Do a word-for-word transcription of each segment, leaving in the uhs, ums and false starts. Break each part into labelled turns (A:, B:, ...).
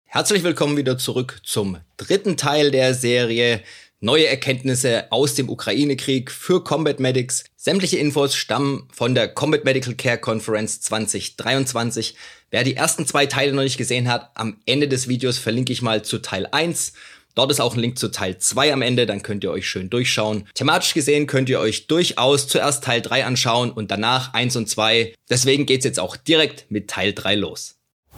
A: Herzlich willkommen wieder zurück zum dritten Teil der Serie Neue Erkenntnisse aus dem Ukraine-Krieg für Combat Medics. Sämtliche Infos stammen von der Combat Medical Care Conference zwanzig dreiundzwanzig. Wer die ersten zwei Teile noch nicht gesehen hat, am Ende des Videos verlinke ich mal zu Teil eins. Dort ist auch ein Link zu Teil zwei am Ende, dann könnt ihr euch schön durchschauen. Thematisch gesehen könnt ihr euch durchaus zuerst Teil drei anschauen und danach eins und zwei. Deswegen geht's jetzt auch direkt mit Teil drei los.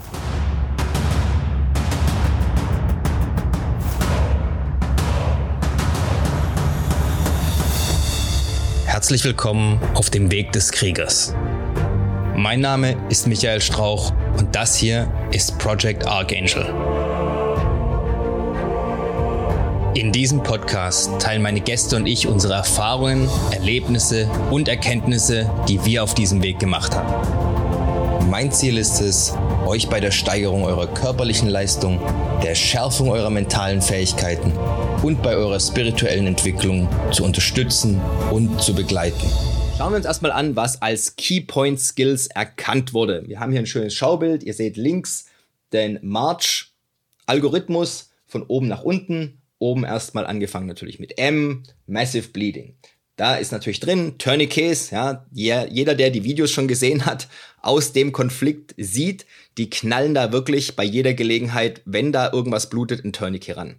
A: Herzlich willkommen auf dem Weg des Kriegers. Mein Name ist Michael Strauch und das hier ist Project Archangel. In diesem Podcast teilen meine Gäste und ich unsere Erfahrungen, Erlebnisse und Erkenntnisse, die wir auf diesem Weg gemacht haben. Mein Ziel ist es, euch bei der Steigerung eurer körperlichen Leistung, der Schärfung eurer mentalen Fähigkeiten und bei eurer spirituellen Entwicklung zu unterstützen und zu begleiten. Schauen wir uns erstmal an, was als Keypoint Skills erkannt wurde. Wir haben hier ein schönes Schaubild. Ihr seht links den March-Algorithmus von oben nach unten. Oben erstmal angefangen natürlich mit M, Massive Bleeding. Da ist natürlich drin Tourniquets, ja, jeder, der die Videos schon gesehen hat, aus dem Konflikt sieht, die knallen da wirklich bei jeder Gelegenheit, wenn da irgendwas blutet, ein Tourniquet ran.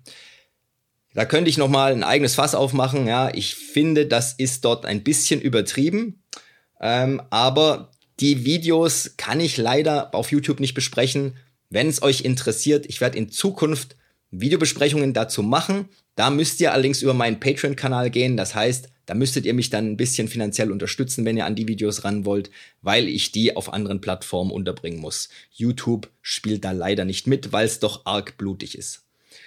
A: Da könnte ich nochmal ein eigenes Fass aufmachen, ja, ich finde, das ist dort ein bisschen übertrieben, ähm, aber die Videos kann ich leider auf YouTube nicht besprechen. Wenn es euch interessiert, ich werde in Zukunft Videobesprechungen dazu machen. Da müsst ihr allerdings über meinen Patreon-Kanal gehen. Das heißt, da müsstet ihr mich dann ein bisschen finanziell unterstützen, wenn ihr an die Videos ran wollt, weil ich die auf anderen Plattformen unterbringen muss. YouTube spielt da leider nicht mit, weil es doch arg blutig ist.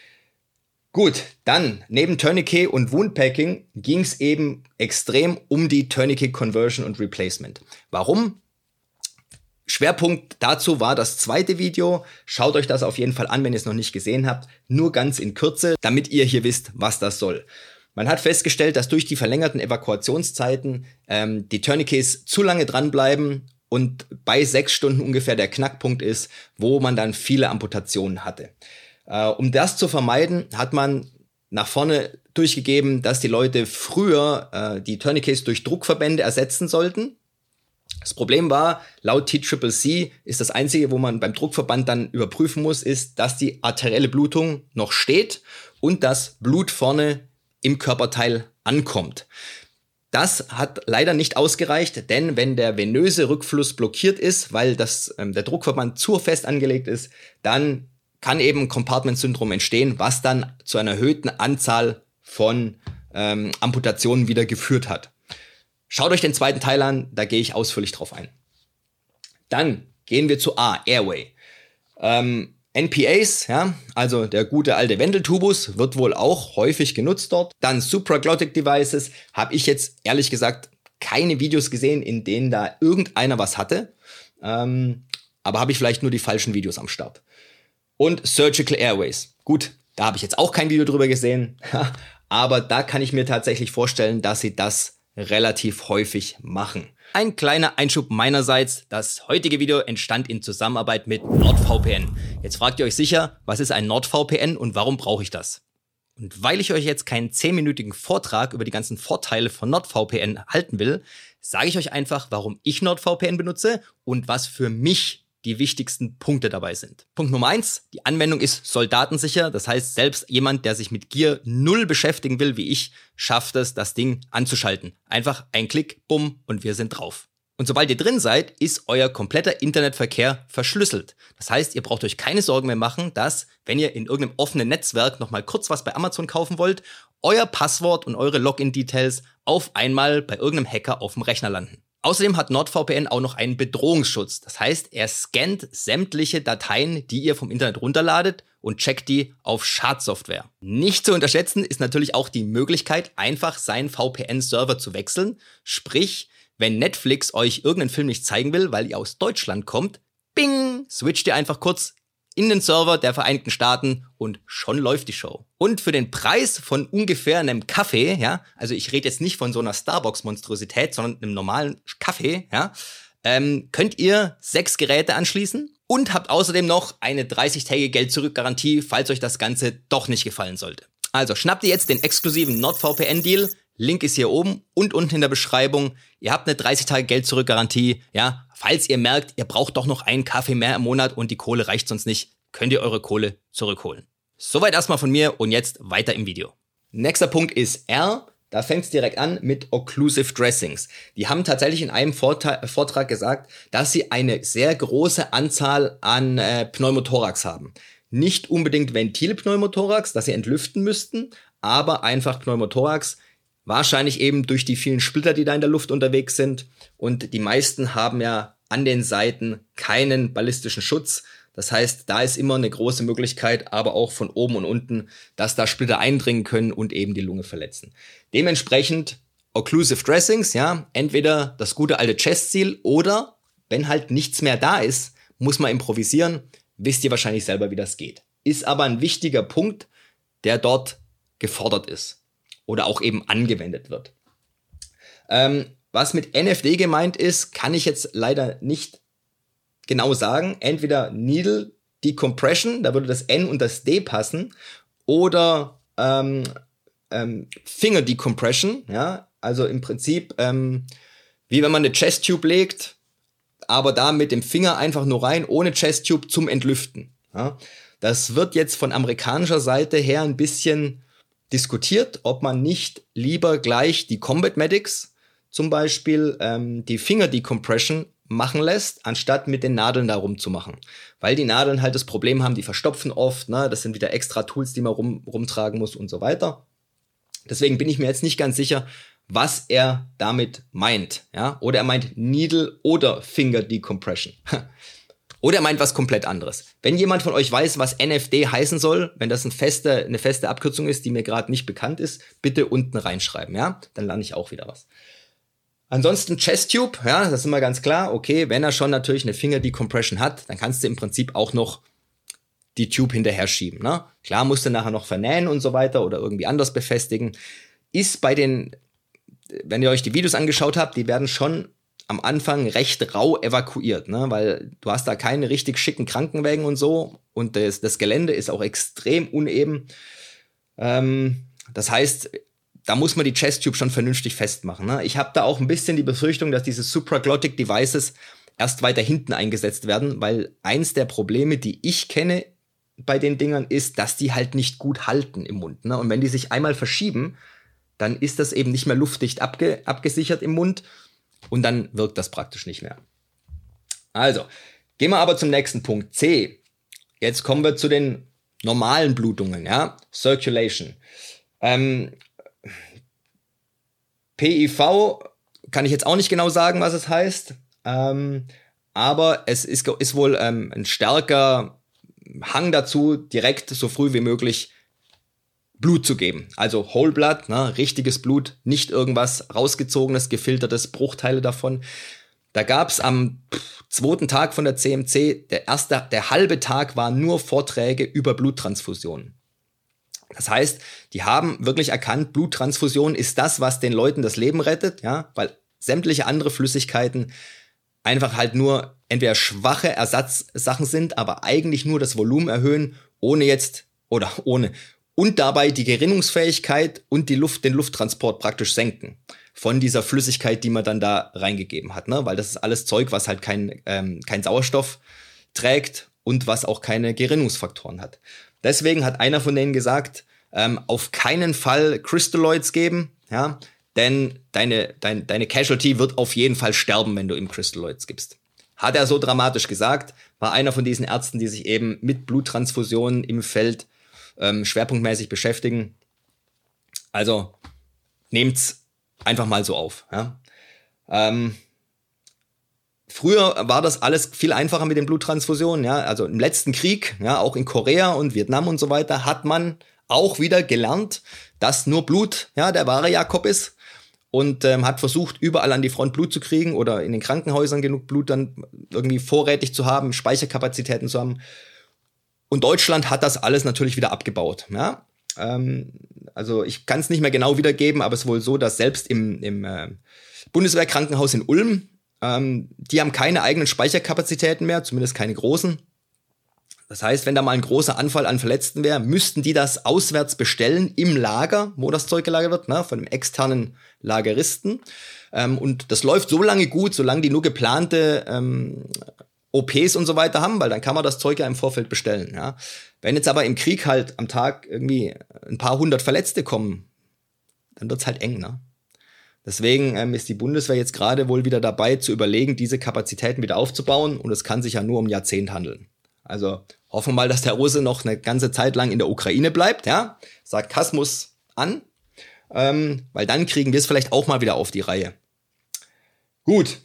A: Gut, dann neben Tourniquet und Woundpacking ging es eben extrem um die Tourniquet Conversion und Replacement. Warum? Schwerpunkt dazu war das zweite Video. Schaut euch das auf jeden Fall an, wenn ihr es noch nicht gesehen habt. Nur ganz in Kürze, damit ihr hier wisst, was das soll. Man hat festgestellt, dass durch die verlängerten Evakuationszeiten ähm, die Tourniquets zu lange dranbleiben und bei sechs Stunden ungefähr der Knackpunkt ist, wo man dann viele Amputationen hatte. Äh, um das zu vermeiden, hat man nach vorne durchgegeben, dass die Leute früher äh, die Tourniquets durch Druckverbände ersetzen sollten. Das Problem war, laut T C C C ist das Einzige, wo man beim Druckverband dann überprüfen muss, ist, dass die arterielle Blutung noch steht und das Blut vorne im Körperteil ankommt. Das hat leider nicht ausgereicht, denn wenn der venöse Rückfluss blockiert ist, weil das, ähm, der Druckverband zu fest angelegt ist, dann kann eben Compartment-Syndrom entstehen, was dann zu einer erhöhten Anzahl von ähm, Amputationen wieder geführt hat. Schaut euch den zweiten Teil an, da gehe ich ausführlich drauf ein. Dann gehen wir zu A, Airway. Ähm, N P As, ja, also der gute alte Wendeltubus, wird wohl auch häufig genutzt dort. Dann Supraglottic Devices, habe ich jetzt ehrlich gesagt keine Videos gesehen, in denen da irgendeiner was hatte. Ähm, aber habe ich vielleicht nur die falschen Videos am Start. Und Surgical Airways. Gut, da habe ich jetzt auch kein Video drüber gesehen, aber da kann ich mir tatsächlich vorstellen, dass sie das relativ häufig machen. Ein kleiner Einschub meinerseits. Das heutige Video entstand in Zusammenarbeit mit NordVPN. Jetzt fragt ihr euch sicher, was ist ein NordVPN und warum brauche ich das? Und weil ich euch jetzt keinen zehnminütigen Vortrag über die ganzen Vorteile von NordVPN halten will, sage ich euch einfach, warum ich NordVPN benutze und was für mich die wichtigsten Punkte dabei sind. Punkt Nummer eins, die Anwendung ist soldatensicher. Das heißt, selbst jemand, der sich mit Gear null beschäftigen will, wie ich, schafft es, das Ding anzuschalten. Einfach ein Klick, bumm, und wir sind drauf. Und sobald ihr drin seid, ist euer kompletter Internetverkehr verschlüsselt. Das heißt, ihr braucht euch keine Sorgen mehr machen, dass, wenn ihr in irgendeinem offenen Netzwerk nochmal kurz was bei Amazon kaufen wollt, euer Passwort und eure Login-Details auf einmal bei irgendeinem Hacker auf dem Rechner landen. Außerdem hat NordVPN auch noch einen Bedrohungsschutz. Das heißt, er scannt sämtliche Dateien, die ihr vom Internet runterladet und checkt die auf Schadsoftware. Nicht zu unterschätzen ist natürlich auch die Möglichkeit, einfach seinen V P N-Server zu wechseln. Sprich, wenn Netflix euch irgendeinen Film nicht zeigen will, weil ihr aus Deutschland kommt, bing, switcht ihr einfach kurz in den Server der Vereinigten Staaten und schon läuft die Show. Und für den Preis von ungefähr einem Kaffee, ja, also ich rede jetzt nicht von so einer Starbucks-Monstrosität, sondern einem normalen Kaffee, ja, ähm, könnt ihr sechs Geräte anschließen und habt außerdem noch eine dreißig-tägige Geld-Zurück-Garantie, falls euch das Ganze doch nicht gefallen sollte. Also schnappt ihr jetzt den exklusiven NordVPN-Deal, Link ist hier oben und unten in der Beschreibung. Ihr habt eine dreißig Tage Geld-Zurück-Garantie, ja, falls ihr merkt, ihr braucht doch noch einen Kaffee mehr im Monat und die Kohle reicht sonst nicht, könnt ihr eure Kohle zurückholen. Soweit erstmal von mir und jetzt weiter im Video. Nächster Punkt ist R. Da fängt es direkt an mit Occlusive Dressings. Die haben tatsächlich in einem Vortrag gesagt, dass sie eine sehr große Anzahl an äh, Pneumothorax haben. Nicht unbedingt Ventilpneumothorax, dass sie entlüften müssten, aber einfach Pneumothorax. Wahrscheinlich eben durch die vielen Splitter, die da in der Luft unterwegs sind. Und die meisten haben ja an den Seiten keinen ballistischen Schutz. Das heißt, da ist immer eine große Möglichkeit, aber auch von oben und unten, dass da Splitter eindringen können und eben die Lunge verletzen. Dementsprechend Occlusive Dressings, ja, entweder das gute alte Chest Seal oder, wenn halt nichts mehr da ist, muss man improvisieren. Wisst ihr wahrscheinlich selber, wie das geht. Ist aber ein wichtiger Punkt, der dort gefordert ist oder auch eben angewendet wird. Ähm, was mit N F D gemeint ist, kann ich jetzt leider nicht genau sagen. Entweder Needle Decompression, da würde das N und das D passen, oder ähm, ähm, Finger Decompression, ja, also im Prinzip ähm, wie wenn man eine Chest Tube legt, aber da mit dem Finger einfach nur rein, ohne Chest Tube zum Entlüften. Ja. Das wird jetzt von amerikanischer Seite her ein bisschen diskutiert, ob man nicht lieber gleich die Combat Medics zum Beispiel ähm, die Finger Decompression machen lässt, anstatt mit den Nadeln da rumzumachen. Weil die Nadeln halt das Problem haben, die verstopfen oft, ne? Das sind wieder extra Tools, die man rum, rumtragen muss und so weiter. Deswegen bin ich mir jetzt nicht ganz sicher, was er damit meint. Ja? Oder er meint Needle oder Finger Decompression. Oder er meint was komplett anderes. Wenn jemand von euch weiß, was N F D heißen soll, wenn das ein feste, eine feste Abkürzung ist, die mir gerade nicht bekannt ist, bitte unten reinschreiben. Ja? Dann lerne ich auch wieder was. Ansonsten Chest Tube, ja, das ist immer ganz klar. Okay, wenn er schon natürlich eine Finger Decompression hat, dann kannst du im Prinzip auch noch die Tube hinterher schieben. Ne? Klar, musst du nachher noch vernähen und so weiter oder irgendwie anders befestigen. Ist bei den, wenn ihr euch die Videos angeschaut habt, die werden schon am Anfang recht rau evakuiert, ne? Weil du hast da keine richtig schicken Krankenwägen und so und das, das Gelände ist auch extrem uneben. Ähm, das heißt, da muss man die Chest Tube schon vernünftig festmachen. Ne? Ich habe da auch ein bisschen die Befürchtung, dass diese Supraglottic Devices erst weiter hinten eingesetzt werden, weil eins der Probleme, die ich kenne bei den Dingern, ist, dass die halt nicht gut halten im Mund. Ne? Und wenn die sich einmal verschieben, dann ist das eben nicht mehr luftdicht abge- abgesichert im Mund und dann wirkt das praktisch nicht mehr. Also, gehen wir aber zum nächsten Punkt, C. Jetzt kommen wir zu den normalen Blutungen, ja, Circulation. Ähm, P I V kann ich jetzt auch nicht genau sagen, was es heißt, ähm, aber es ist, ist wohl ähm, ein starker Hang dazu, direkt so früh wie möglich Blut zu geben. Also Whole Blood, ne, richtiges Blut, nicht irgendwas rausgezogenes, gefiltertes, Bruchteile davon. Da gab's am pff, zweiten Tag von der C M C, der erste, der halbe Tag waren nur Vorträge über Bluttransfusionen. Das heißt, die haben wirklich erkannt, Bluttransfusion ist das, was den Leuten das Leben rettet, ja, weil sämtliche andere Flüssigkeiten einfach halt nur entweder schwache Ersatzsachen sind, aber eigentlich nur das Volumen erhöhen, ohne jetzt, oder ohne, und dabei die Gerinnungsfähigkeit und die Luft, den Lufttransport praktisch senken von dieser Flüssigkeit, die man dann da reingegeben hat, ne, weil das ist alles Zeug, was halt kein, ähm, kein Sauerstoff trägt und was auch keine Gerinnungsfaktoren hat. Deswegen hat einer von denen gesagt, ähm, auf keinen Fall Crystalloids geben, ja, denn deine, dein, deine Casualty wird auf jeden Fall sterben, wenn du ihm Crystalloids gibst. Hat er so dramatisch gesagt, war einer von diesen Ärzten, die sich eben mit Bluttransfusionen im Feld ähm, schwerpunktmäßig beschäftigen. Also nehmt's einfach mal so auf. Ja. Ähm, Früher war das alles viel einfacher mit den Bluttransfusionen, ja, also im letzten Krieg, ja, auch in Korea und Vietnam und so weiter, hat man auch wieder gelernt, dass nur Blut, ja, der wahre Jakob ist und ähm, hat versucht, überall an die Front Blut zu kriegen oder in den Krankenhäusern genug Blut dann irgendwie vorrätig zu haben, Speicherkapazitäten zu haben. Und Deutschland hat das alles natürlich wieder abgebaut, ja. Ähm, also ich kann es nicht mehr genau wiedergeben, aber es ist wohl so, dass selbst im, im äh, Bundeswehrkrankenhaus in Ulm Ähm, die haben keine eigenen Speicherkapazitäten mehr, zumindest keine großen. Das heißt, wenn da mal ein großer Anfall an Verletzten wäre, müssten die das auswärts bestellen im Lager, wo das Zeug gelagert wird, ne, von einem externen Lageristen. Ähm, und das läuft so lange gut, solange die nur geplante ähm, O Ps und so weiter haben, weil dann kann man das Zeug ja im Vorfeld bestellen. Ja. Wenn jetzt aber im Krieg halt am Tag irgendwie ein paar hundert Verletzte kommen, dann wird's halt eng, ne? Deswegen ähm, ist die Bundeswehr jetzt gerade wohl wieder dabei, zu überlegen, diese Kapazitäten wieder aufzubauen. Und es kann sich ja nur um ein Jahrzehnt handeln. Also hoffen wir mal, dass der Russe noch eine ganze Zeit lang in der Ukraine bleibt. Ja, Sarkasmus an, ähm, weil dann kriegen wir es vielleicht auch mal wieder auf die Reihe. Gut,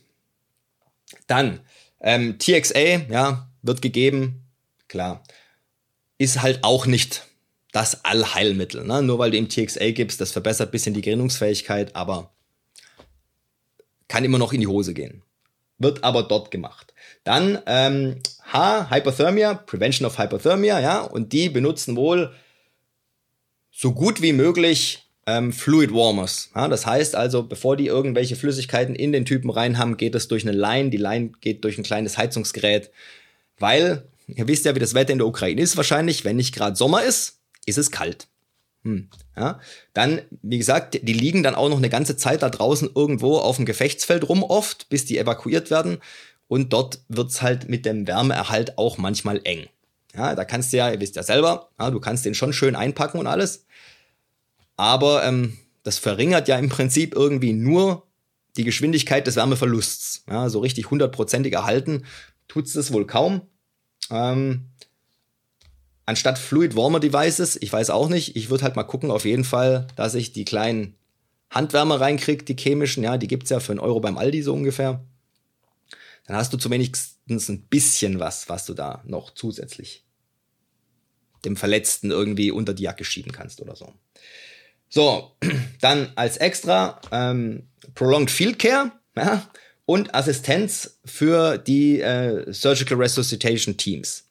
A: dann ähm, T X A, ja, wird gegeben, klar, ist halt auch nicht das Allheilmittel. Ne? Nur weil du ihm T X A gibst, das verbessert ein bisschen die Gerinnungsfähigkeit, aber kann immer noch in die Hose gehen. Wird aber dort gemacht. Dann ähm, H, Hypothermia, Prevention of Hypothermia, ja, und die benutzen wohl so gut wie möglich ähm, Fluid Warmers. Ja, das heißt also, bevor die irgendwelche Flüssigkeiten in den Typen rein haben, geht es durch eine Line. Die Line geht durch ein kleines Heizungsgerät, weil, ihr wisst ja, wie das Wetter in der Ukraine ist wahrscheinlich, wenn nicht gerade Sommer ist, ist es kalt. Hm. Ja, dann, wie gesagt, die liegen dann auch noch eine ganze Zeit da draußen irgendwo auf dem Gefechtsfeld rum oft, bis die evakuiert werden. Und dort wird's halt mit dem Wärmeerhalt auch manchmal eng. Ja, da kannst du ja, ihr wisst ja selber, ja, du kannst den schon schön einpacken und alles. Aber ähm, das verringert ja im Prinzip irgendwie nur die Geschwindigkeit des Wärmeverlusts. Ja, so richtig hundertprozentig erhalten tut's das wohl kaum. Ähm, Anstatt Fluid Warmer Devices, ich weiß auch nicht, ich würde halt mal gucken, auf jeden Fall, dass ich die kleinen Handwärmer reinkriege, die chemischen, ja, die gibt's ja für einen Euro beim Aldi so ungefähr. Dann hast du zumindest ein bisschen was, was du da noch zusätzlich dem Verletzten irgendwie unter die Jacke schieben kannst oder so. So, dann als extra ähm, Prolonged Field Care, ja, und Assistenz für die äh, Surgical Resuscitation Teams.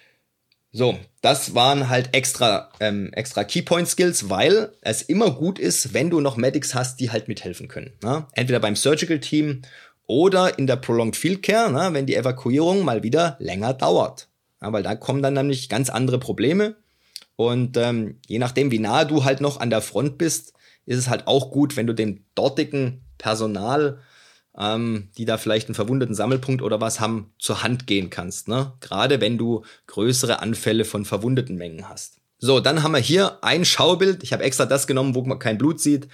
A: So, das waren halt extra, ähm, extra Keypoint-Skills, weil es immer gut ist, wenn du noch Medics hast, die halt mithelfen können. Ne? Entweder beim Surgical-Team oder in der Prolonged Field Care, ne? Wenn die Evakuierung mal wieder länger dauert. Ja, weil da kommen dann nämlich ganz andere Probleme. Und ähm, je nachdem, wie nahe du halt noch an der Front bist, ist es halt auch gut, wenn du dem dortigen Personal, ähm, die da vielleicht einen verwundeten Sammelpunkt oder was haben, zur Hand gehen kannst. Ne? Gerade wenn du größere Anfälle von verwundeten Mengen hast. So, dann haben wir hier ein Schaubild. Ich habe extra das genommen, wo man kein Blut sieht.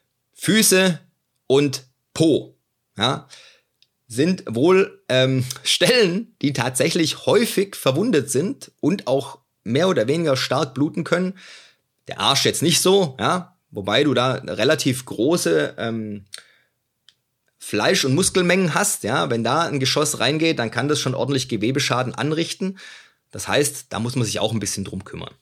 A: Füße und Po. Ja, sind wohl ähm, Stellen, die tatsächlich häufig verwundet sind und auch mehr oder weniger stark bluten können. Der Arsch jetzt nicht so, ja, wobei du da relativ große ähm, Fleisch- und Muskelmengen hast, ja, wenn da ein Geschoss reingeht, dann kann das schon ordentlich Gewebeschaden anrichten. Das heißt, da muss man sich auch ein bisschen drum kümmern.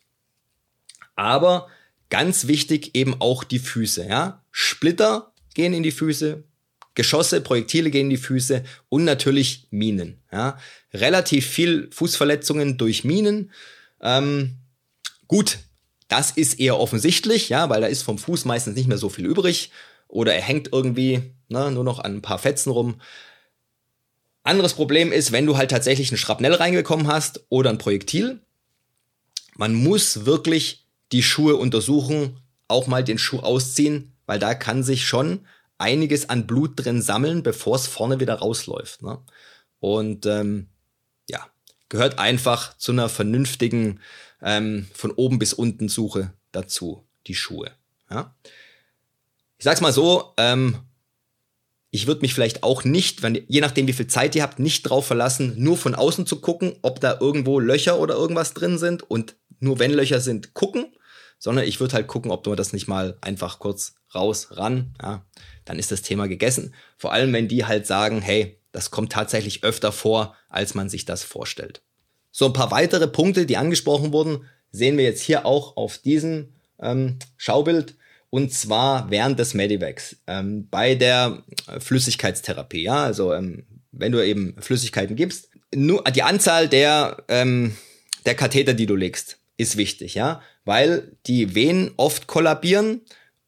A: Aber ganz wichtig eben auch die Füße, ja. Splitter gehen in die Füße, Geschosse, Projektile gehen in die Füße und natürlich Minen, ja. Relativ viel Fußverletzungen durch Minen. Ähm, gut, das ist eher offensichtlich, ja, weil da ist vom Fuß meistens nicht mehr so viel übrig oder er hängt irgendwie, ne, nur noch an ein paar Fetzen rum. Anderes Problem ist, wenn du halt tatsächlich ein Schrapnell reingekommen hast oder ein Projektil. Man muss wirklich die Schuhe untersuchen, auch mal den Schuh ausziehen, weil da kann sich schon einiges an Blut drin sammeln, bevor es vorne wieder rausläuft. Ne? Und ähm, ja, gehört einfach zu einer vernünftigen ähm, von oben bis unten Suche dazu, die Schuhe. Ja? Ich sag's mal so, ähm, ich würde mich vielleicht auch nicht, wenn, je nachdem wie viel Zeit ihr habt, nicht drauf verlassen, nur von außen zu gucken, ob da irgendwo Löcher oder irgendwas drin sind und nur wenn Löcher sind, gucken, sondern ich würde halt gucken, ob man das nicht mal einfach kurz raus, ran, ja, dann ist das Thema gegessen. Vor allem, wenn die halt sagen, hey, das kommt tatsächlich öfter vor, als man sich das vorstellt. So, ein paar weitere Punkte, die angesprochen wurden, sehen wir jetzt hier auch auf diesem ähm, Schaubild. Und zwar während des Medivacs, ähm, bei der Flüssigkeitstherapie. Ja, also ähm, wenn du eben Flüssigkeiten gibst, nur die Anzahl der ähm, der Katheter, die du legst, ist wichtig, ja, weil die Venen oft kollabieren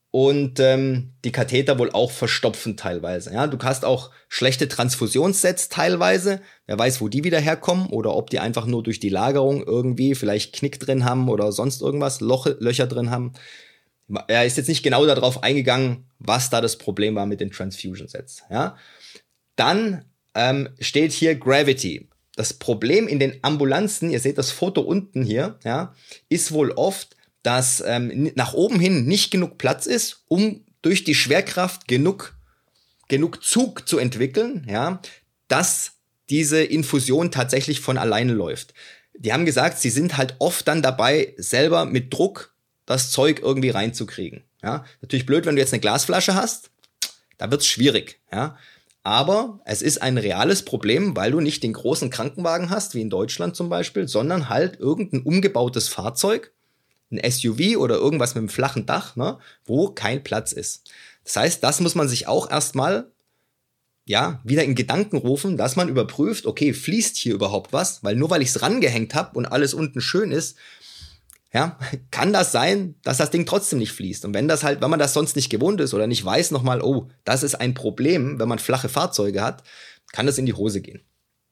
A: und ähm, die Katheter wohl auch verstopfen teilweise. Ja, du hast auch schlechte Transfusionssets teilweise. Wer weiß, wo die wieder herkommen oder ob die einfach nur durch die Lagerung irgendwie vielleicht Knick drin haben oder sonst irgendwas, Loch, Löcher drin haben. Er ist jetzt nicht genau darauf eingegangen, was da das Problem war mit den Transfusion-Sets. Ja, dann ähm, steht hier Gravity. Das Problem in den Ambulanzen, ihr seht das Foto unten hier, ja, ist wohl oft, dass ähm, nach oben hin nicht genug Platz ist, um durch die Schwerkraft genug, genug Zug zu entwickeln, ja, dass diese Infusion tatsächlich von alleine läuft. Die haben gesagt, sie sind halt oft dann dabei, selber mit Druck das Zeug irgendwie reinzukriegen. Ja, natürlich blöd, wenn du jetzt eine Glasflasche hast, da wird's schwierig, ja. Aber es ist ein reales Problem, weil du nicht den großen Krankenwagen hast, wie in Deutschland zum Beispiel, sondern halt irgendein umgebautes Fahrzeug, ein S U V oder irgendwas mit einem flachen Dach, ne, wo kein Platz ist. Das heißt, das muss man sich auch erstmal ja, wieder in Gedanken rufen, dass man überprüft, okay, fließt hier überhaupt was? Weil nur weil ich es rangehängt habe und alles unten schön ist, ja, kann das sein, dass das Ding trotzdem nicht fließt. Und wenn das halt, wenn man das sonst nicht gewohnt ist oder nicht weiß nochmal, oh, das ist ein Problem, wenn man flache Fahrzeuge hat, kann das in die Hose gehen.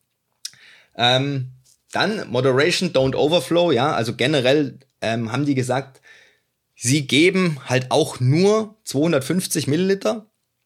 A: Ähm, dann Moderation, don't overflow, ja, also generell ähm, haben die gesagt, sie geben halt auch nur zweihundertfünfzig Milliliter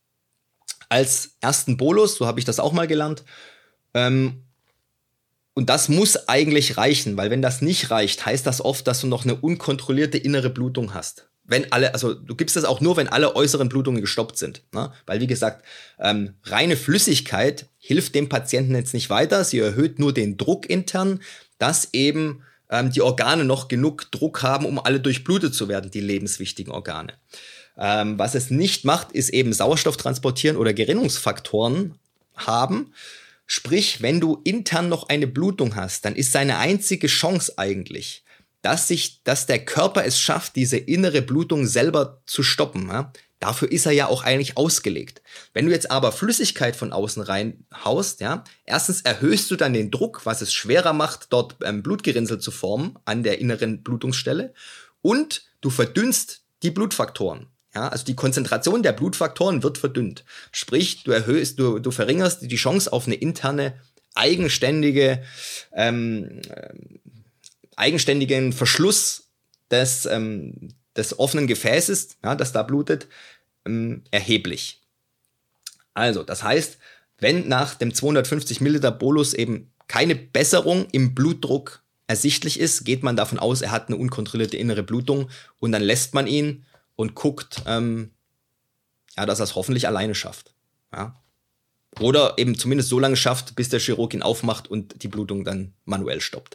A: als ersten Bolus, so habe ich das auch mal gelernt. Ähm, und das muss eigentlich reichen, weil wenn das nicht reicht, heißt das oft, dass du noch eine unkontrollierte innere Blutung hast. Wenn alle, also du gibst das auch nur, wenn alle äußeren Blutungen gestoppt sind, ne? Weil wie gesagt, ähm, reine Flüssigkeit hilft dem Patienten jetzt nicht weiter. Sie erhöht nur den Druck intern, dass eben ähm, die Organe noch genug Druck haben, um alle durchblutet zu werden, die lebenswichtigen Organe. Ähm, was es nicht macht, ist eben Sauerstoff transportieren oder Gerinnungsfaktoren haben. Sprich, wenn du intern noch eine Blutung hast, dann ist seine einzige Chance eigentlich, dass sich, dass der Körper es schafft, diese innere Blutung selber zu stoppen. Ja? Dafür ist er ja auch eigentlich ausgelegt. Wenn du jetzt aber Flüssigkeit von außen reinhaust, ja, erstens erhöhst du dann den Druck, was es schwerer macht, dort ähm, Blutgerinnsel zu formen an der inneren Blutungsstelle, und du verdünnst die Blutfaktoren. Ja, also die Konzentration der Blutfaktoren wird verdünnt. Sprich, du erhöhst, du, du verringerst die Chance auf eine interne, eigenständige, ähm, eigenständigen Verschluss des, ähm, des offenen Gefäßes, ja, das da blutet, ähm, erheblich. Also, das heißt, wenn nach dem zweihundertfünfzig Milliliter Bolus eben keine Besserung im Blutdruck ersichtlich ist, geht man davon aus, er hat eine unkontrollierte innere Blutung, und dann lässt man ihn und guckt, ähm, ja, dass er es hoffentlich alleine schafft. Ja? Oder eben zumindest so lange schafft, bis der Chirurg ihn aufmacht und die Blutung dann manuell stoppt.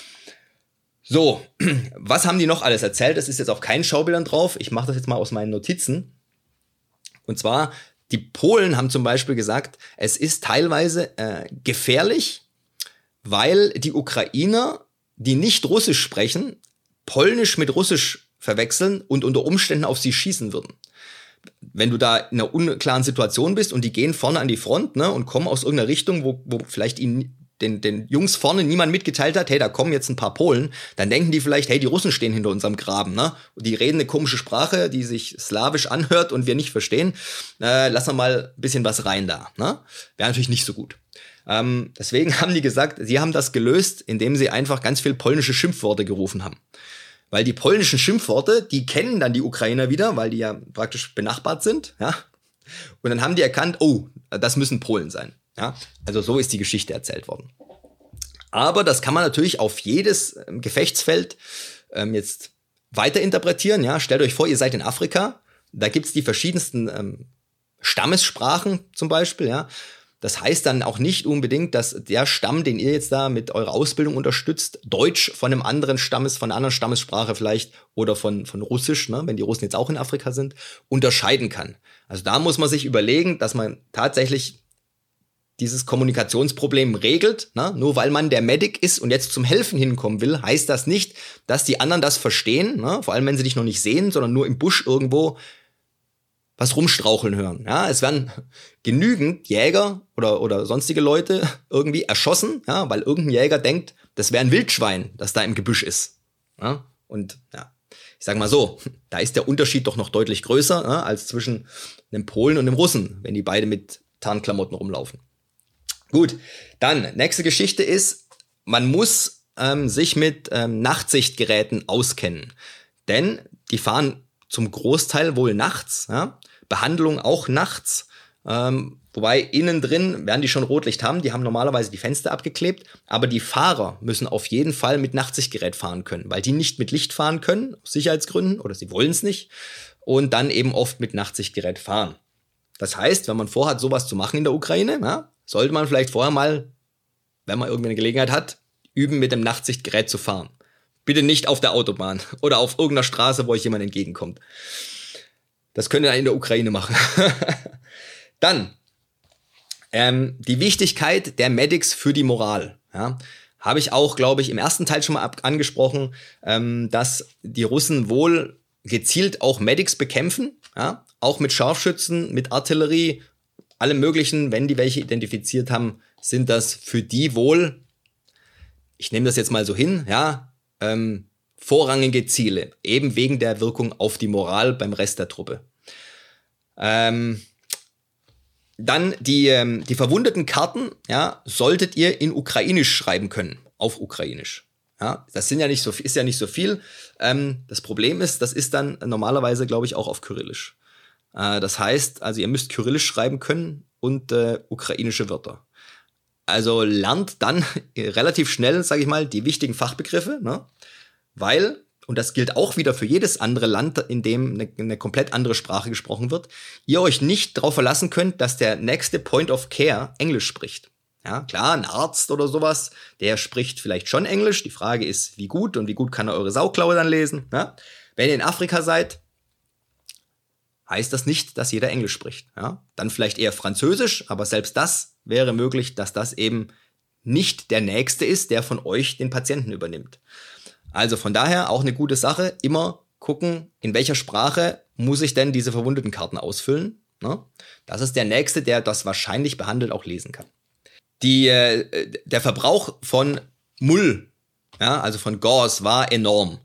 A: So, was haben die noch alles erzählt? Das ist jetzt auf keinen Schaubildern drauf. Ich mache das jetzt mal aus meinen Notizen. Und zwar, die Polen haben zum Beispiel gesagt, es ist teilweise äh, gefährlich, weil die Ukrainer, die nicht Russisch sprechen, Polnisch mit Russisch verwechseln und unter Umständen auf sie schießen würden. Wenn du da in einer unklaren Situation bist und die gehen vorne an die Front, ne, und kommen aus irgendeiner Richtung, wo, wo vielleicht ihnen den, den Jungs vorne niemand mitgeteilt hat, hey, da kommen jetzt ein paar Polen, dann denken die vielleicht, hey, die Russen stehen hinter unserem Graben, ne? Und die reden eine komische Sprache, die sich slawisch anhört und wir nicht verstehen. Äh, lassen wir mal ein bisschen was rein da, ne? Wäre natürlich nicht so gut. Ähm, deswegen haben die gesagt, sie haben das gelöst, indem sie einfach ganz viel polnische Schimpfworte gerufen haben. Weil die polnischen Schimpfworte, die kennen dann die Ukrainer wieder, weil die ja praktisch benachbart sind, ja. Und dann haben die erkannt, oh, das müssen Polen sein, ja. Also so ist die Geschichte erzählt worden. Aber das kann man natürlich auf jedes ähm, Gefechtsfeld ähm, jetzt weiterinterpretieren, ja. Stellt euch vor, ihr seid in Afrika, da gibt's die verschiedensten ähm, Stammessprachen zum Beispiel, ja. Das heißt dann auch nicht unbedingt, dass der Stamm, den ihr jetzt da mit eurer Ausbildung unterstützt, Deutsch von einem anderen Stammes, von einer anderen Stammessprache vielleicht oder von, von Russisch, ne, wenn die Russen jetzt auch in Afrika sind, unterscheiden kann. Also da muss man sich überlegen, dass man tatsächlich dieses Kommunikationsproblem regelt. Ne? Nur weil man der Medic ist und jetzt zum Helfen hinkommen will, heißt das nicht, dass die anderen das verstehen, ne? Vor allem wenn sie dich noch nicht sehen, sondern nur im Busch irgendwo was rumstraucheln hören. Ja, es werden genügend Jäger oder oder sonstige Leute irgendwie erschossen, ja, weil irgendein Jäger denkt, das wäre ein Wildschwein, das da im Gebüsch ist. Ja, und ja, Ich sage mal so, da ist der Unterschied doch noch deutlich größer, ne, als zwischen einem Polen und einem Russen, wenn die beide mit Tarnklamotten rumlaufen. Gut, dann, nächste Geschichte ist, man muss ähm, sich mit ähm, Nachtsichtgeräten auskennen. Denn die fahren zum Großteil wohl nachts, ja? Behandlung auch nachts. Ähm, wobei innen drin werden die schon Rotlicht haben, die haben normalerweise die Fenster abgeklebt, aber die Fahrer müssen auf jeden Fall mit Nachtsichtgerät fahren können, weil die nicht mit Licht fahren können, aus Sicherheitsgründen, oder sie wollen es nicht, und dann eben oft mit Nachtsichtgerät fahren. Das heißt, wenn man vorhat, sowas zu machen in der Ukraine, ja, sollte man vielleicht vorher mal, wenn man irgendwie eine Gelegenheit hat, üben, mit dem Nachtsichtgerät zu fahren. Bitte nicht auf der Autobahn oder auf irgendeiner Straße, wo euch jemand entgegenkommt. Das könnt ihr in der Ukraine machen. Dann ähm, die Wichtigkeit der Medics für die Moral. Ja, habe ich auch, glaube ich, im ersten Teil schon mal ab- angesprochen, ähm, dass die Russen wohl gezielt auch Medics bekämpfen, ja, auch mit Scharfschützen, mit Artillerie, allem möglichen, wenn die welche identifiziert haben, sind das für die wohl, ich nehme das jetzt mal so hin, ja, ähm, vorrangige Ziele, eben wegen der Wirkung auf die Moral beim Rest der Truppe. Ähm, dann die, ähm, die verwundeten Karten, ja, solltet ihr in Ukrainisch schreiben können, auf Ukrainisch. Ja, das sind ja nicht so, ist ja nicht so viel. Ähm, das Problem ist, das ist dann normalerweise, glaube ich, auch auf Kyrillisch. Äh, das heißt, also ihr müsst Kyrillisch schreiben können und äh, ukrainische Wörter. Also lernt dann relativ schnell, sage ich mal, die wichtigen Fachbegriffe, ne? Weil, und das gilt auch wieder für jedes andere Land, in dem eine, eine komplett andere Sprache gesprochen wird, ihr euch nicht darauf verlassen könnt, dass der nächste Point of Care Englisch spricht. Ja, klar, ein Arzt oder sowas, der spricht vielleicht schon Englisch. Die Frage ist, wie gut und wie gut kann er eure Sauklaue dann lesen. Ja? Wenn ihr in Afrika seid, heißt das nicht, dass jeder Englisch spricht. Ja? Dann vielleicht eher Französisch, aber selbst das wäre möglich, dass das eben nicht der Nächste ist, der von euch den Patienten übernimmt. Also von daher auch eine gute Sache, immer gucken, in welcher Sprache muss ich denn diese verwundeten Karten ausfüllen. Ne? Das ist der Nächste, der das wahrscheinlich behandelt auch lesen kann. Die, äh, der Verbrauch von Mull, ja, also von Gauze, war enorm.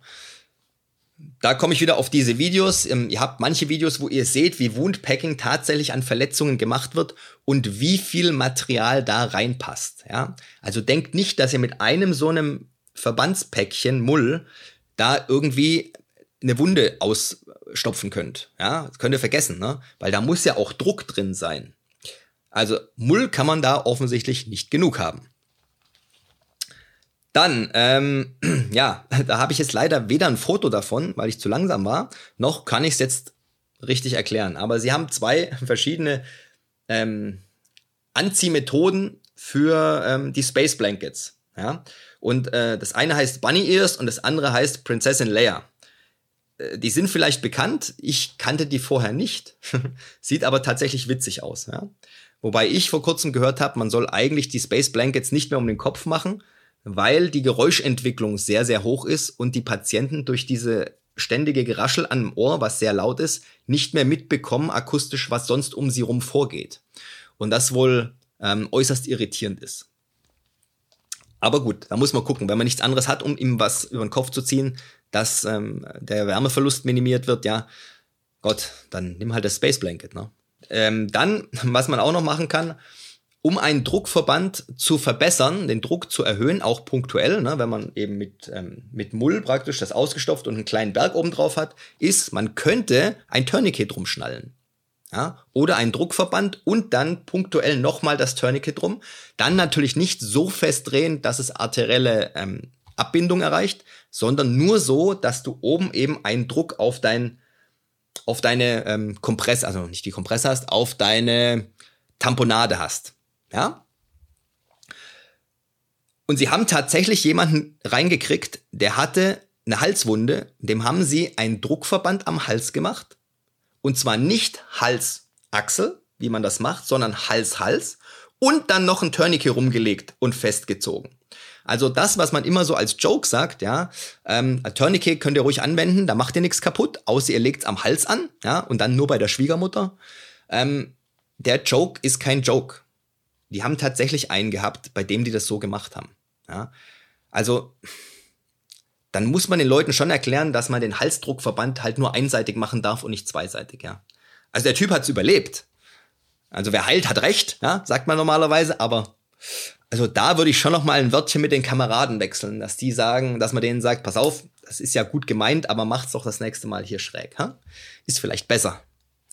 A: Da komme ich wieder auf diese Videos. Ähm, ihr habt manche Videos, wo ihr seht, wie Woundpacking tatsächlich an Verletzungen gemacht wird und wie viel Material da reinpasst. Ja? Also denkt nicht, dass ihr mit einem so einem Verbandspäckchen Mull da irgendwie eine Wunde ausstopfen könnt. Ja? Das könnt ihr vergessen, ne? Weil da muss ja auch Druck drin sein. Also Mull kann man da offensichtlich nicht genug haben. Dann, ähm, ja, da habe ich jetzt leider weder ein Foto davon, weil ich zu langsam war, noch kann ich es jetzt richtig erklären. Aber sie haben zwei verschiedene ähm, Anziehmethoden für ähm, die Space Blankets. Ja? Und äh, das eine heißt Bunny Ears und das andere heißt Prinzessin Leia. Äh, die sind vielleicht bekannt, ich kannte die vorher nicht. Sieht aber tatsächlich witzig aus. Ja? Wobei ich vor kurzem gehört habe, man soll eigentlich die Space Blankets nicht mehr um den Kopf machen, weil die Geräuschentwicklung sehr, sehr hoch ist und die Patienten durch diese ständige Geraschel am Ohr, was sehr laut ist, nicht mehr mitbekommen akustisch, was sonst um sie rum vorgeht. Und das wohl ähm, äußerst irritierend ist. Aber gut, da muss man gucken, wenn man nichts anderes hat, um ihm was über den Kopf zu ziehen, dass ähm, der Wärmeverlust minimiert wird, ja, Gott, dann nimm halt das Space Blanket, ne? Ähm, dann, was man auch noch machen kann, um einen Druckverband zu verbessern, den Druck zu erhöhen, auch punktuell, ne, wenn man eben mit, ähm, mit Mull praktisch das ausgestopft und einen kleinen Berg oben drauf hat, ist, man könnte ein Tourniquet drum schnallen. Ja, oder ein Druckverband und dann punktuell nochmal das Tourniquet drum. Dann natürlich nicht so fest drehen, dass es arterielle ähm, Abbindung erreicht, sondern nur so, dass du oben eben einen Druck auf dein auf deine ähm, Kompresse, also nicht die Kompresse hast, auf deine Tamponade hast. Ja? Und sie haben tatsächlich jemanden reingekriegt, der hatte eine Halswunde, dem haben sie einen Druckverband am Hals gemacht. Und zwar nicht Hals-Achsel, wie man das macht, sondern Hals-Hals. Und dann noch ein Tourniquet rumgelegt und festgezogen. Also das, was man immer so als Joke sagt, ja, ähm, ein Tourniquet könnt ihr ruhig anwenden, da macht ihr nichts kaputt, außer ihr legt's am Hals an, ja, und dann nur bei der Schwiegermutter. Ähm, der Joke ist kein Joke. Die haben tatsächlich einen gehabt, bei dem die das so gemacht haben. Ja. Also dann muss man den Leuten schon erklären, dass man den Halsdruckverband halt nur einseitig machen darf und nicht zweiseitig, ja. Also der Typ hat's überlebt. Also wer heilt, hat recht, ja, sagt man normalerweise, aber also da würde ich schon noch mal ein Wörtchen mit den Kameraden wechseln, dass die sagen, dass man denen sagt, pass auf, das ist ja gut gemeint, aber macht's doch das nächste Mal hier schräg, ha? Ist vielleicht besser.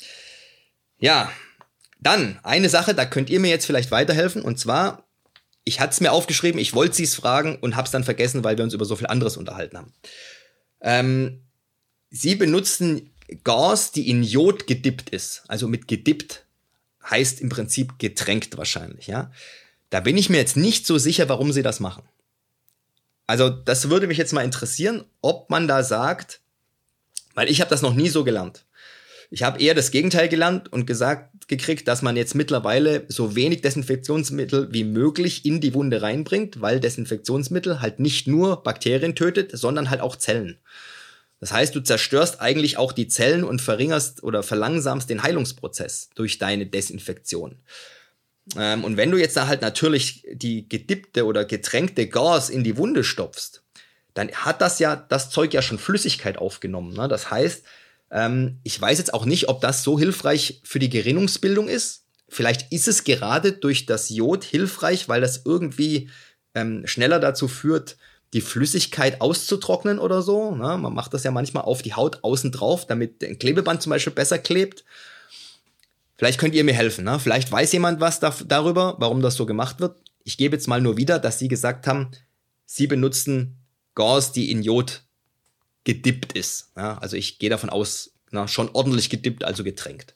A: Ja, dann eine Sache, da könnt ihr mir jetzt vielleicht weiterhelfen, und zwar, ich hatte es mir aufgeschrieben, ich wollte sie's fragen und hab's dann vergessen, weil wir uns über so viel anderes unterhalten haben. Ähm, sie benutzen Gauze, die in Jod gedippt ist, also mit gedippt heißt im Prinzip getränkt wahrscheinlich, ja. Da bin ich mir jetzt nicht so sicher, warum sie das machen. Also das würde mich jetzt mal interessieren, ob man da sagt, weil ich habe das noch nie so gelernt. Ich habe eher das Gegenteil gelernt und gesagt gekriegt, dass man jetzt mittlerweile so wenig Desinfektionsmittel wie möglich in die Wunde reinbringt, weil Desinfektionsmittel halt nicht nur Bakterien tötet, sondern halt auch Zellen. Das heißt, du zerstörst eigentlich auch die Zellen und verringerst oder verlangsamst den Heilungsprozess durch deine Desinfektion. Ähm, und wenn du jetzt da halt natürlich die gedippte oder getränkte Gauze in die Wunde stopfst, dann hat das ja, das Zeug ja schon Flüssigkeit aufgenommen, ne? Das heißt, ähm, ich weiß jetzt auch nicht, ob das so hilfreich für die Gerinnungsbildung ist. Vielleicht ist es gerade durch das Jod hilfreich, weil das irgendwie ähm, schneller dazu führt, die Flüssigkeit auszutrocknen oder so, ne? Man macht das ja manchmal auf die Haut außen drauf, damit ein Klebeband zum Beispiel besser klebt. Vielleicht könnt ihr mir helfen, ne? Vielleicht weiß jemand was da, darüber, warum das so gemacht wird. Ich gebe jetzt mal nur wieder, dass sie gesagt haben, sie benutzen Gauze, die in Jod gedippt ist. Ja? Also ich gehe davon aus, na, schon ordentlich gedippt, also getränkt.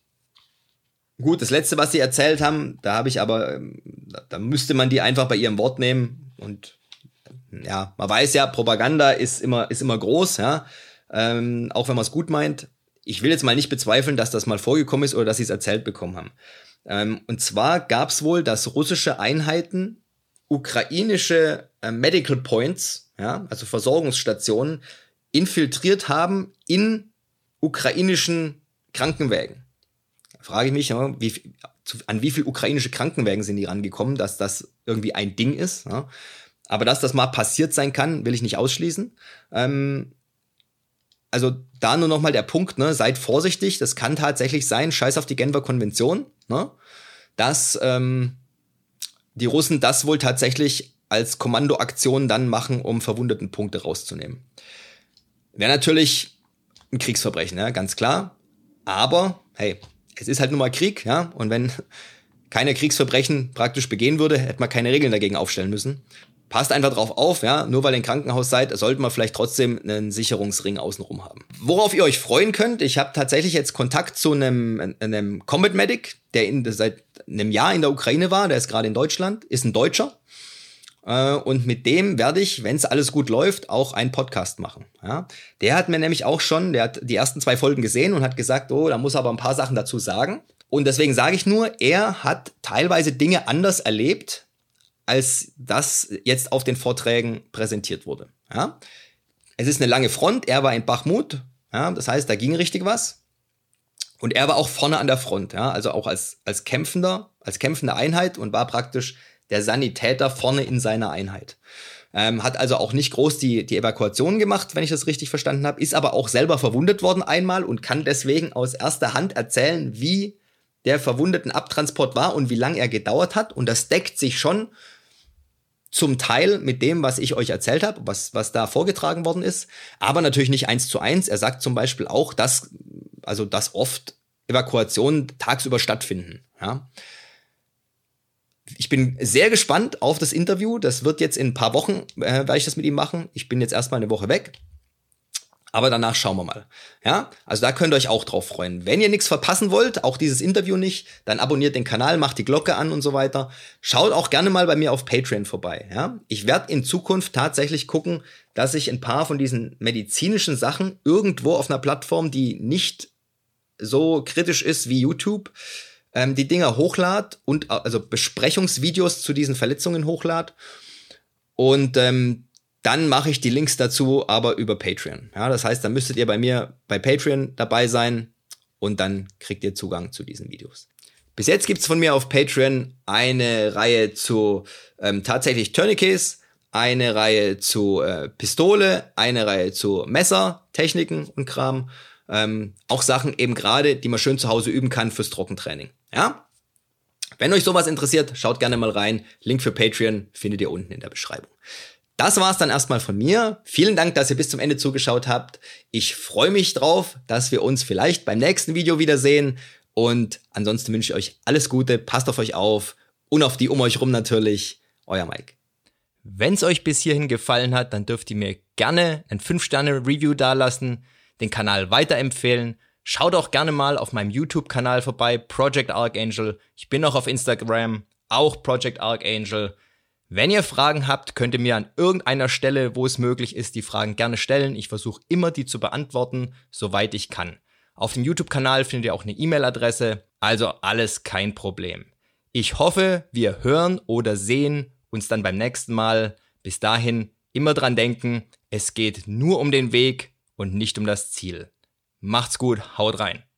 A: Gut, das Letzte, was sie erzählt haben, da habe ich aber, da, da müsste man die einfach bei ihrem Wort nehmen. Und ja, man weiß ja, Propaganda ist immer, ist immer groß, ja, ähm, auch wenn man es gut meint. Ich will jetzt mal nicht bezweifeln, dass das mal vorgekommen ist oder dass sie es erzählt bekommen haben. Ähm, und zwar gab es wohl, dass russische Einheiten ukrainische äh, Medical Points, ja, also Versorgungsstationen, infiltriert haben in ukrainischen Krankenwägen. Da frage ich mich, ja, wie, an wie viele ukrainische Krankenwägen sind die rangekommen, dass das irgendwie ein Ding ist. Ja. Aber dass das mal passiert sein kann, will ich nicht ausschließen. Ähm, Also da nur noch mal der Punkt, ne, seid vorsichtig, das kann tatsächlich sein, scheiß auf die Genfer Konvention, ne, dass ähm, die Russen das wohl tatsächlich als Kommandoaktion dann machen, um verwundeten Punkte rauszunehmen. Wäre natürlich ein Kriegsverbrechen, ja, ganz klar, aber hey, es ist halt nun mal Krieg, ja, und wenn keiner Kriegsverbrechen praktisch begehen würde, hätte man keine Regeln dagegen aufstellen müssen. Passt einfach drauf auf, ja, nur weil ihr im Krankenhaus seid, sollte man vielleicht trotzdem einen Sicherungsring außenrum haben. Worauf ihr euch freuen könnt, ich habe tatsächlich jetzt Kontakt zu einem, einem Combat Medic, der in, seit einem Jahr in der Ukraine war, der ist gerade in Deutschland, ist ein Deutscher. Äh, und mit dem werde ich, wenn es alles gut läuft, auch einen Podcast machen. Ja. Der hat mir nämlich auch schon, der hat die ersten zwei Folgen gesehen und hat gesagt, oh, da muss er aber ein paar Sachen dazu sagen. Und deswegen sage ich nur, er hat teilweise Dinge anders erlebt, als das jetzt auf den Vorträgen präsentiert wurde. Ja? Es ist eine lange Front, er war in Bachmut, ja? Das heißt, da ging richtig was. Und er war auch vorne an der Front, ja? Also auch als, als Kämpfender, als kämpfende Einheit und war praktisch der Sanitäter vorne in seiner Einheit. Ähm, hat also auch nicht groß die, die Evakuation gemacht, wenn ich das richtig verstanden habe, ist aber auch selber verwundet worden einmal und kann deswegen aus erster Hand erzählen, wie der verwundeten Abtransport war und wie lange er gedauert hat. Und das deckt sich schon zum Teil mit dem, was ich euch erzählt habe, was, was da vorgetragen worden ist, aber natürlich nicht eins zu eins. Er sagt zum Beispiel auch, dass, also, dass oft Evakuationen tagsüber stattfinden. Ja. Ich bin sehr gespannt auf das Interview. Das wird jetzt in ein paar Wochen, äh, werde ich das mit ihm machen. Ich bin jetzt erstmal eine Woche weg. Aber danach schauen wir mal. Ja, also da könnt ihr euch auch drauf freuen. Wenn ihr nichts verpassen wollt, auch dieses Interview nicht, dann abonniert den Kanal, macht die Glocke an und so weiter. Schaut auch gerne mal bei mir auf Patreon vorbei. Ja, ich werde in Zukunft tatsächlich gucken, dass ich ein paar von diesen medizinischen Sachen irgendwo auf einer Plattform, die nicht so kritisch ist wie YouTube, ähm, die Dinger hochlad und also Besprechungsvideos zu diesen Verletzungen hochlad. Und ähm, dann mache ich die Links dazu aber über Patreon. Ja, das heißt, dann müsstet ihr bei mir bei Patreon dabei sein und dann kriegt ihr Zugang zu diesen Videos. Bis jetzt gibt's von mir auf Patreon eine Reihe zu ähm, tatsächlich Tourniquets, eine Reihe zu äh, Pistole, eine Reihe zu Messer, Techniken und Kram. Ähm, auch Sachen eben gerade, die man schön zu Hause üben kann fürs Trockentraining. Ja? Wenn euch sowas interessiert, schaut gerne mal rein. Link für Patreon findet ihr unten in der Beschreibung. Das war's dann erstmal von mir. Vielen Dank, dass ihr bis zum Ende zugeschaut habt. Ich freue mich drauf, dass wir uns vielleicht beim nächsten Video wiedersehen. Und ansonsten wünsche ich euch alles Gute, passt auf euch auf und auf die um euch rum natürlich. Euer Mike. Wenn es euch bis hierhin gefallen hat, dann dürft ihr mir gerne ein fünf Sterne Review dalassen, den Kanal weiterempfehlen. Schaut auch gerne mal auf meinem YouTube-Kanal vorbei, Project Archangel. Ich bin auch auf Instagram, auch Project Archangel. Wenn ihr Fragen habt, könnt ihr mir an irgendeiner Stelle, wo es möglich ist, die Fragen gerne stellen. Ich versuche immer, die zu beantworten, soweit ich kann. Auf dem YouTube-Kanal findet ihr auch eine E-Mail-Adresse, also alles kein Problem. Ich hoffe, wir hören oder sehen uns dann beim nächsten Mal. Bis dahin immer dran denken, es geht nur um den Weg und nicht um das Ziel. Macht's gut, haut rein.